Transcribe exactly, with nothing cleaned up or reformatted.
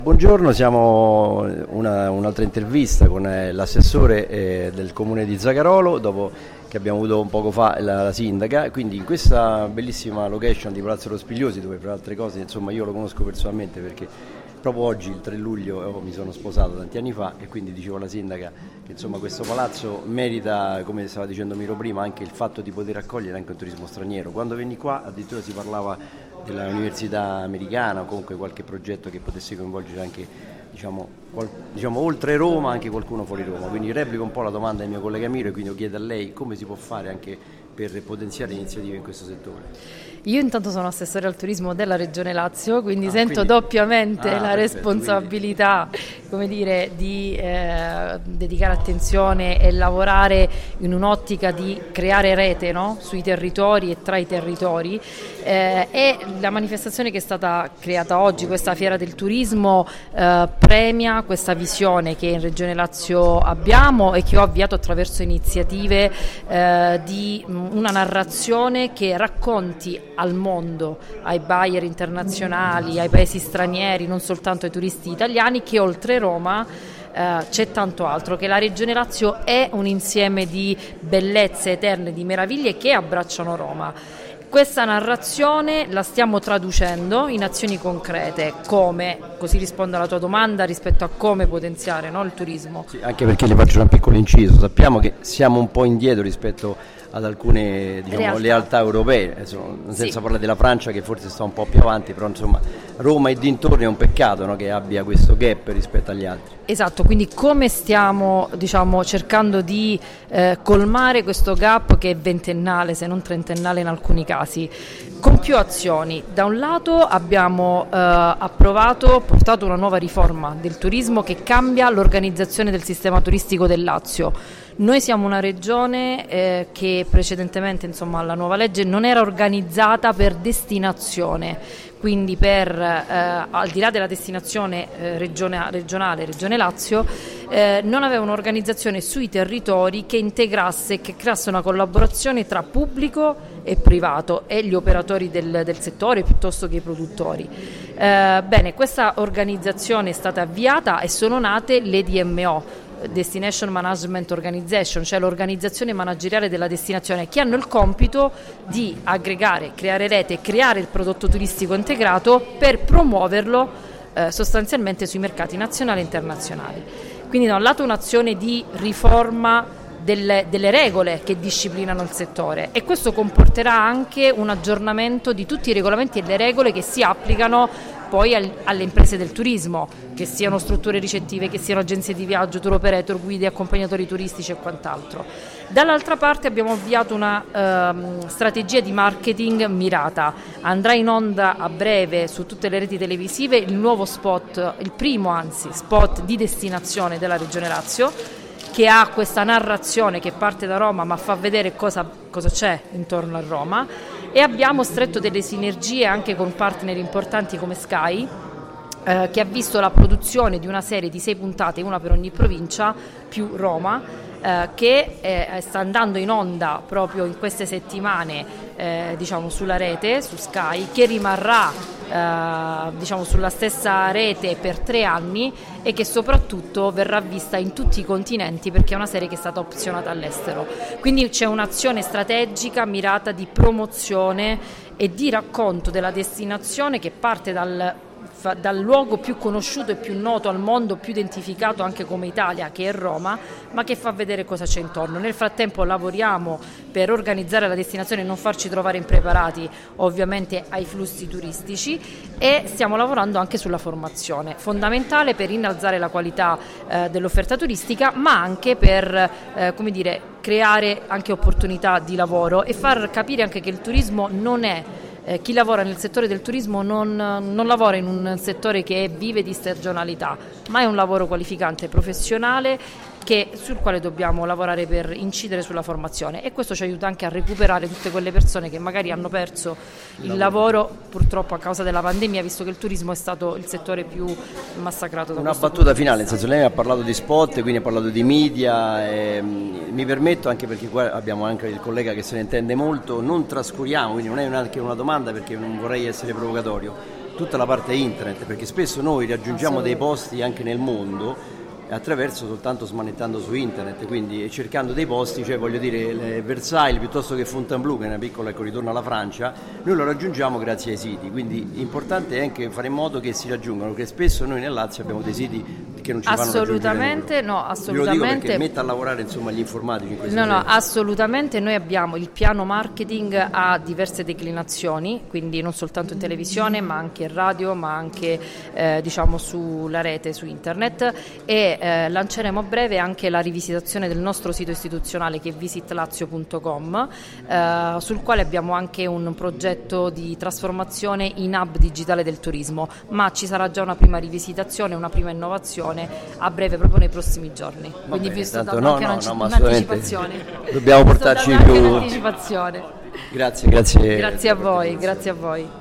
Buongiorno, siamo una, un'altra intervista con eh, l'assessore eh, del comune di Zagarolo, dopo che abbiamo avuto un poco fa la, la sindaca, quindi in questa bellissima location di Palazzo Rospigliosi, dove per altre cose insomma io lo conosco personalmente perché proprio oggi, il tre luglio, oh, mi sono sposato tanti anni fa e quindi dicevo alla sindaca che insomma questo palazzo merita, come stava dicendo Miro prima, anche il fatto di poter accogliere anche un turismo straniero. Quando venni qua addirittura si parlava dell'università americana o comunque qualche progetto che potesse coinvolgere anche diciamo, qual, diciamo oltre Roma anche qualcuno fuori Roma, quindi replico un po' la domanda del mio collega Miro e quindi io chiedo a lei come si può fare anche per potenziare iniziative in questo settore. Io intanto sono assessore al turismo della Regione Lazio, quindi ah, sento quindi... doppiamente ah, la perfetto, responsabilità come dire, di eh, dedicare attenzione e lavorare in un'ottica di creare rete, no? Sui territori e tra i territori eh, e la manifestazione che è stata creata oggi, questa fiera del turismo, eh, premia questa visione che in Regione Lazio abbiamo e che ho avviato attraverso iniziative eh, di una narrazione che racconti al mondo, ai buyer internazionali, ai paesi stranieri, non soltanto ai turisti italiani, che oltre Roma eh, c'è tanto altro, che la Regione Lazio è un insieme di bellezze eterne, di meraviglie che abbracciano Roma. Questa narrazione la stiamo traducendo in azioni concrete, come, così rispondo alla tua domanda rispetto a come potenziare, no, il turismo. Sì, anche perché le faccio un piccolo inciso, sappiamo che siamo un po' indietro rispetto ad alcune diciamo, realtà. realtà europee, insomma, senza sì. parlare della Francia che forse sta un po' più avanti, però insomma Roma e dintorni è un peccato, no, che abbia questo gap rispetto agli altri. Esatto, quindi come stiamo diciamo, cercando di eh, colmare questo gap che è ventennale, se non trentennale in alcuni casi, con più azioni. Da un lato abbiamo eh, approvato, portato una nuova riforma del turismo che cambia l'organizzazione del sistema turistico del Lazio. Noi siamo una regione eh, che precedentemente, insomma, alla nuova legge non era organizzata per destinazione, quindi per, eh, al di là della destinazione eh, regione, regionale, Regione Lazio, eh, non aveva un'organizzazione sui territori che integrasse, che creasse una collaborazione tra pubblico e privato e gli operatori del, del settore piuttosto che i produttori. Eh, bene, questa organizzazione è stata avviata e sono nate le D M O, Destination Management Organization, cioè l'organizzazione manageriale della destinazione, che hanno il compito di aggregare, creare rete e creare il prodotto turistico integrato per promuoverlo eh, sostanzialmente sui mercati nazionali e internazionali. Quindi da un lato un'azione di riforma delle, delle regole che disciplinano il settore, e questo comporterà anche un aggiornamento di tutti i regolamenti e le regole che si applicano poi alle imprese del turismo, che siano strutture ricettive, che siano agenzie di viaggio, tour operator, guide, accompagnatori turistici e quant'altro. Dall'altra parte abbiamo avviato una ehm, strategia di marketing mirata. Andrà in onda a breve su tutte le reti televisive il nuovo spot, il primo anzi spot di destinazione della Regione Lazio, che ha questa narrazione che parte da Roma ma fa vedere cosa, cosa c'è intorno a Roma, e abbiamo stretto delle sinergie anche con partner importanti come Sky, eh, che ha visto la produzione di una serie di sei puntate, una per ogni provincia più Roma, eh, che eh, sta andando in onda proprio in queste settimane eh, diciamo sulla rete, su Sky, che rimarrà Uh, diciamo sulla stessa rete per tre anni e che soprattutto verrà vista in tutti i continenti, perché è una serie che è stata opzionata all'estero. Quindi c'è un'azione strategica mirata di promozione e di racconto della destinazione che parte dal dal luogo più conosciuto e più noto al mondo, più identificato anche come Italia, che è Roma, ma che fa vedere cosa c'è intorno. Nel frattempo lavoriamo per organizzare la destinazione e non farci trovare impreparati ovviamente ai flussi turistici, e stiamo lavorando anche sulla formazione, fondamentale per innalzare la qualità eh, dell'offerta turistica, ma anche per eh, come dire, creare anche opportunità di lavoro e far capire anche che il turismo non è Eh, chi lavora nel settore del turismo non, non lavora in un settore che vive di stagionalità, ma è un lavoro qualificante, professionale, che, sul quale dobbiamo lavorare per incidere sulla formazione, e questo ci aiuta anche a recuperare tutte quelle persone che magari hanno perso il lavoro purtroppo a causa della pandemia, visto che il turismo è stato il settore più massacrato. Da Una battuta finale, nel senso, lei ha parlato di spot, quindi ha parlato di media, e, mi permetto, anche perché qua abbiamo anche il collega che se ne intende molto, non trascuriamo, quindi non è neanche una domanda perché non vorrei essere provocatorio, tutta la parte internet, perché spesso noi raggiungiamo dei posti anche nel mondo attraverso soltanto smanettando su internet, quindi cercando dei posti, cioè voglio dire Versailles piuttosto che Fontainebleau, che è una piccola, ecco, ritorno alla Francia, noi lo raggiungiamo grazie ai siti, quindi l'importante è anche fare in modo che si raggiungano, perché spesso noi nel Lazio abbiamo dei siti che non ci fanno assolutamente no, assolutamente. Io lo dico perché metta a lavorare insomma gli informatici in questo no, senso. No, assolutamente, noi abbiamo il piano marketing a diverse declinazioni, quindi non soltanto in televisione ma anche in radio, ma anche eh, diciamo sulla rete, su internet, e eh, lanceremo a breve anche la rivisitazione del nostro sito istituzionale che è visit lazio punto com, eh, sul quale abbiamo anche un progetto di trasformazione in hub digitale del turismo, ma ci sarà già una prima rivisitazione, una prima innovazione a breve, proprio nei prossimi giorni. Va quindi bene, vi sto tanto dando no, anche no, un'anci- no, ma un'anticipazione. Dobbiamo portarci Sto dando più anche un'anticipazione. Grazie, grazie. Grazie a voi, grazie a voi.